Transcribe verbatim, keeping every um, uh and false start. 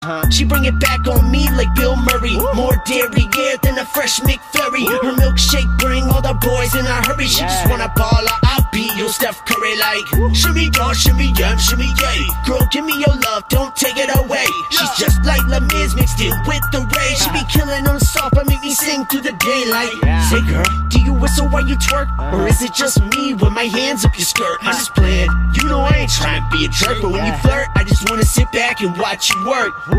Uh-huh. She bring it back on me like Bill Murray. Woo. More dairy yeah, than a fresh McFlurry. Woo. Her milkshake bring all the boys in a hurry. She yeah. just wanna ball her, I'll be your Steph Curry like Woo. Shimmy y'all, shimmy yum, shimmy yay. Girl, give me your love, don't take it away. Yeah. She's just like La Miz mixed in with the Ray. She be killing on soft, but make me sing through the daylight. Yeah. Say girl, do you whistle while you twerk? Uh-huh. Or is it just me with my hands up your skirt? I'm just playing, you know I ain't trying to be a jerk. But when yeah. you flirt, I just wanna sit back and watch you work.